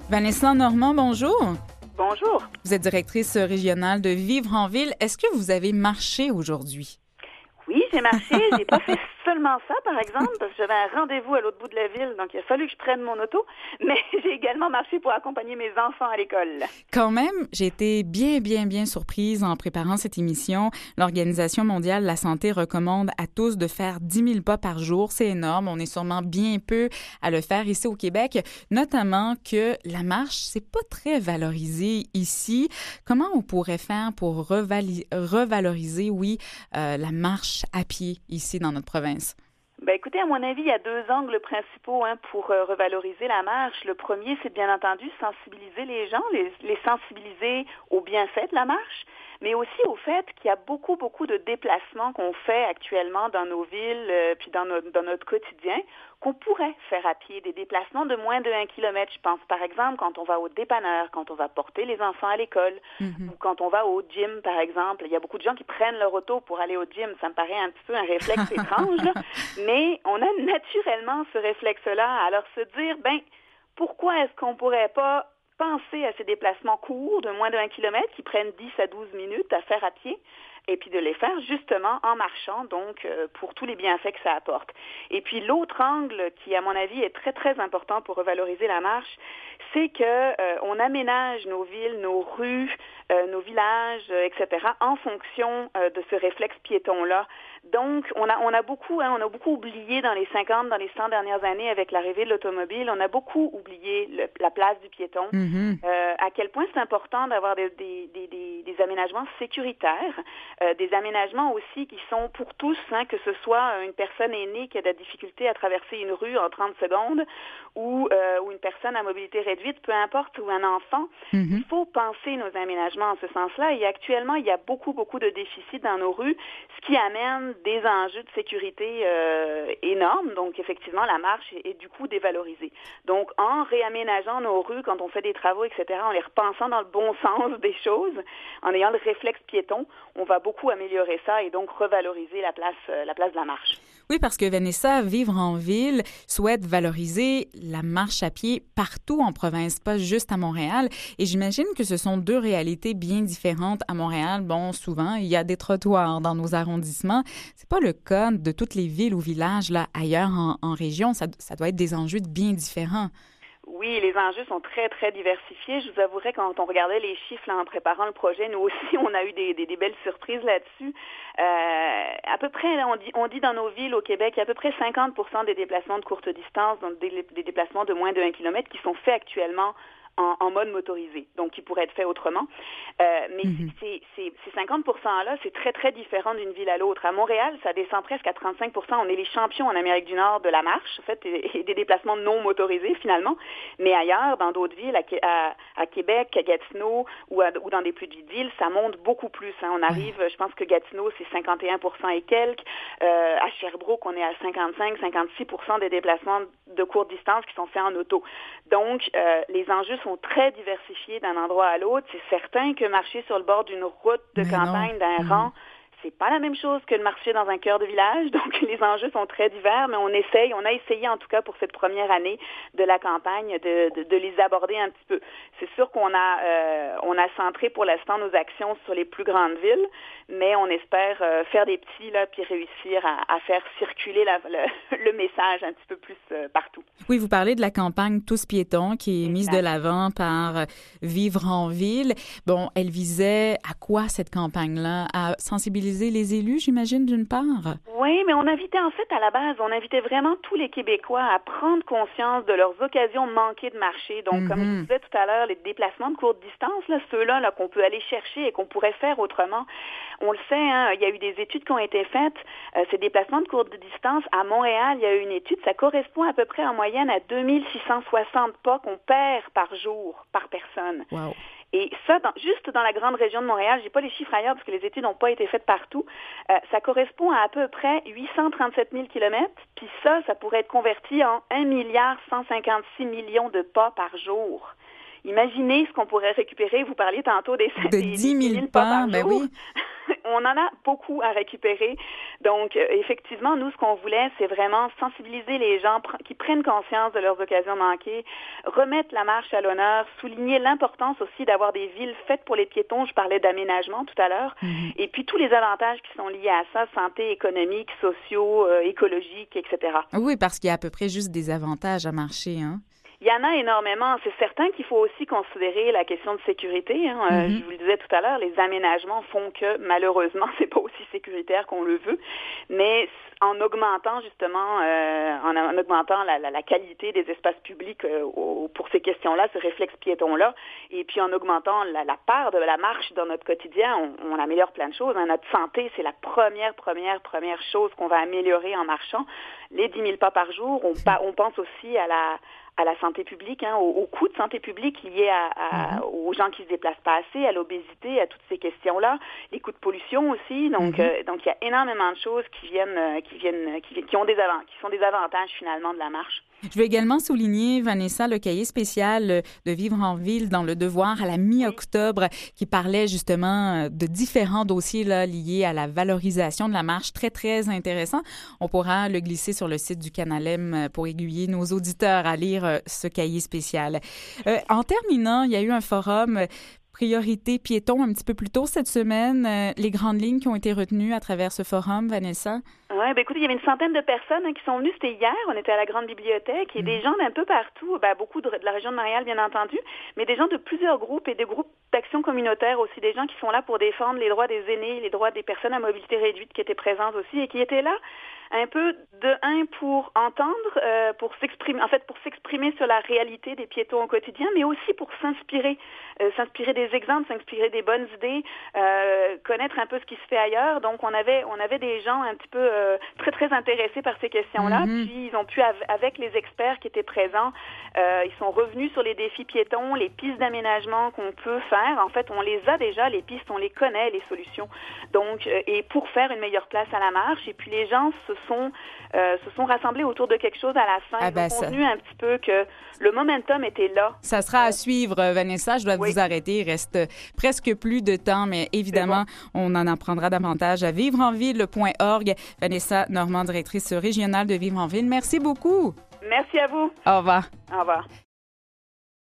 Vanessa Normand, bonjour. Bonjour. Vous êtes directrice régionale de Vivre en Ville. Est-ce que vous avez marché aujourd'hui? Oui, j'ai marché. J'ai pas fait seulement ça, par exemple, parce que j'avais un rendez-vous à l'autre bout de la ville, donc il a fallu que je prenne mon auto, mais j'ai également marché pour accompagner mes enfants à l'école. Quand même, j'ai été bien surprise en préparant cette émission. L'Organisation mondiale de la santé recommande à tous de faire 10 000 pas par jour. C'est énorme. On est sûrement bien peu à le faire ici au Québec, notamment que la marche, c'est pas très valorisé ici. Comment on pourrait faire pour revaloriser, la marche à pied ici dans notre province? Ben écoutez, à mon avis, il y a deux angles principaux pour revaloriser la marche. Le premier, c'est bien entendu sensibiliser les gens, les sensibiliser aux bienfaits de la marche, mais aussi au fait qu'il y a beaucoup de déplacements qu'on fait actuellement dans nos villes, puis dans notre quotidien, qu'on pourrait faire à pied, des déplacements de moins de 1 kilomètre. Je pense par exemple quand on va au dépanneur, quand on va porter les enfants à l'école, ou quand on va au gym, par exemple. Il y a beaucoup de gens qui prennent leur auto pour aller au gym. Ça me paraît un petit peu un réflexe étrange, là. Mais on a naturellement ce réflexe-là. Alors se dire, pourquoi est-ce qu'on pourrait pas penser à ces déplacements courts de moins de 1 kilomètre qui prennent 10 à 12 minutes à faire à pied, et puis de les faire justement en marchant, donc pour tous les bienfaits que ça apporte. Et puis l'autre angle qui, à mon avis, est très important pour revaloriser la marche, c'est que on aménage nos villes, nos rues, nos villages, etc., en fonction de ce réflexe piéton-là. Donc, on a beaucoup oublié dans les 50, dans les 100 dernières années avec l'arrivée de l'automobile, on a beaucoup oublié la place du piéton. À quel point c'est important d'avoir des aménagements sécuritaires, des aménagements aussi qui sont pour tous, que ce soit une personne aînée qui a de la difficulté à traverser une rue en 30 secondes ou une personne à mobilité réduite, peu importe, ou un enfant. Il faut penser nos aménagements en ce sens-là. Et actuellement, il y a beaucoup de déficits dans nos rues, ce qui amène des enjeux de sécurité énormes. Donc, effectivement, la marche est du coup dévalorisée. Donc, en réaménageant nos rues, quand on fait des travaux, etc., en les repensant dans le bon sens des choses, en ayant le réflexe piéton, on va beaucoup améliorer ça et donc revaloriser la place de la marche. Oui, parce que Vanessa, Vivre en Ville souhaite valoriser la marche à pied partout en province, pas juste à Montréal. Et j'imagine que ce sont deux réalités bien différentes. À Montréal, souvent, il y a des trottoirs dans nos arrondissements. C'est pas le cas de toutes les villes ou villages là ailleurs en région. Ça doit être des enjeux bien différents. Oui, les enjeux sont très diversifiés. Je vous avouerai, quand on regardait les chiffres là, en préparant le projet, nous aussi, on a eu des belles surprises là-dessus. À peu près, on dit dans nos villes au Québec, il y a à peu près 50% des déplacements de courte distance, donc des déplacements de moins de 1 kilomètre qui sont faits actuellement en mode motorisé, donc qui pourrait être fait autrement. Mais ces 50%-là, c'est très différent d'une ville à l'autre. À Montréal, ça descend presque à 35%. On est les champions en Amérique du Nord de la marche, en fait, et des déplacements non motorisés, finalement. Mais ailleurs, dans d'autres villes, à Québec, à Gatineau ou dans des plus petites villes, ça monte beaucoup plus. On arrive, je pense que Gatineau, c'est 51% et quelques. À Sherbrooke, on est à 55-56% des déplacements de courte distance qui sont faits en auto. Donc, les enjeux sont très diversifiés d'un endroit à l'autre. C'est certain que marcher sur le bord d'une route de campagne d'un rang, c'est pas la même chose que de marcher dans un cœur de village. Donc, les enjeux sont très divers, mais on a essayé en tout cas pour cette première année de la campagne de les aborder un petit peu. C'est sûr qu'on a centré pour l'instant nos actions sur les plus grandes villes, mais on espère faire des petits là, puis réussir à faire circuler le message un petit peu plus partout. Oui, vous parlez de la campagne Tous piétons qui est mise de l'avant par Vivre en Ville. Bon, elle visait à quoi cette campagne-là? À sensibiliser les élus, j'imagine, d'une part? Oui, mais on invitait on invitait vraiment tous les Québécois à prendre conscience de leurs occasions manquées de marcher. Donc, comme je disais tout à l'heure, les déplacements de courte distance, là, ceux-là là, qu'on peut aller chercher et qu'on pourrait faire autrement. On le sait, il y a eu des études qui ont été faites. Ces déplacements de courte distance, à Montréal, il y a eu une étude, ça correspond à peu près en moyenne à 2660 pas qu'on perd par jour, par personne. Wow. Et ça, juste dans la grande région de Montréal, j'ai pas les chiffres ailleurs parce que les études n'ont pas été faites partout, ça correspond à peu près 837 000 kilomètres, puis ça pourrait être converti en 1,156 milliard de pas par jour Imaginez ce qu'on pourrait récupérer. Vous parliez tantôt des 10 000 pas par jour. Oui. On en a beaucoup à récupérer. Donc, effectivement, nous, ce qu'on voulait, c'est vraiment sensibiliser les gens qui prennent conscience de leurs occasions manquées, remettre la marche à l'honneur, souligner l'importance aussi d'avoir des villes faites pour les piétons. Je parlais d'aménagement tout à l'heure. Et puis, tous les avantages qui sont liés à ça, santé économique, sociaux, écologiques, etc. Oui, parce qu'il y a à peu près juste des avantages à marcher, hein? Il y en a énormément. C'est certain qu'il faut aussi considérer la question de sécurité. Je vous le disais tout à l'heure, les aménagements font que, malheureusement, c'est pas aussi sécuritaire qu'on le veut. Mais en augmentant justement, en augmentant la qualité des espaces publics pour ces questions-là, ce réflexe piéton-là, et puis en augmentant la part de la marche dans notre quotidien, on améliore plein de choses. Notre santé, c'est la première chose qu'on va améliorer en marchant. Les 10 000 pas par jour, on pense aussi à la santé publique, aux coûts de santé publique liés aux gens qui se déplacent pas assez, à l'obésité, à toutes ces questions-là, les coûts de pollution aussi. Donc il y a énormément de choses qui sont des avantages finalement de la marche. Je veux également souligner, Vanessa, le cahier spécial de Vivre en ville dans Le Devoir à la mi-octobre qui parlait justement de différents dossiers là, liés à la valorisation de la marche. Très, très intéressant. On pourra le glisser sur le site du Canalem pour aiguiller nos auditeurs à lire ce cahier spécial. En terminant, il y a eu un forum Priorité piéton un petit peu plus tôt cette semaine. Les grandes lignes qui ont été retenues à travers ce forum, Vanessa? Oui, écoutez, il y avait une centaine de personnes qui sont venues, c'était hier, on était à la grande bibliothèque, et des gens d'un peu partout, beaucoup de la région de Montréal, bien entendu, mais des gens de plusieurs groupes et des groupes d'action communautaire aussi, des gens qui sont là pour défendre les droits des aînés, les droits des personnes à mobilité réduite qui étaient présentes aussi et qui étaient là un peu pour entendre, pour s'exprimer sur la réalité des piétons au quotidien, mais aussi pour s'inspirer des exemples, s'inspirer des bonnes idées, connaître un peu ce qui se fait ailleurs. Donc on avait des gens un petit peu très très intéressés par ces questions-là. Puis ils ont pu avec les experts qui étaient présents, ils sont revenus sur les défis piétons, les pistes d'aménagement qu'on peut faire. En fait, on les a déjà, les pistes, on les connaît, les solutions. Donc et pour faire une meilleure place à la marche. Et puis les gens se sont rassemblés autour de quelque chose à la fin. Ils ont convenu un petit peu que le momentum était là. Ça sera à suivre, Vanessa. Je dois vous arrêter. Il reste presque plus de temps, mais évidemment, on en apprendra davantage à vivre-en-ville.org. Vanessa Normand, directrice régionale de Vivre en ville. Merci beaucoup. Merci à vous. Au revoir. Au revoir.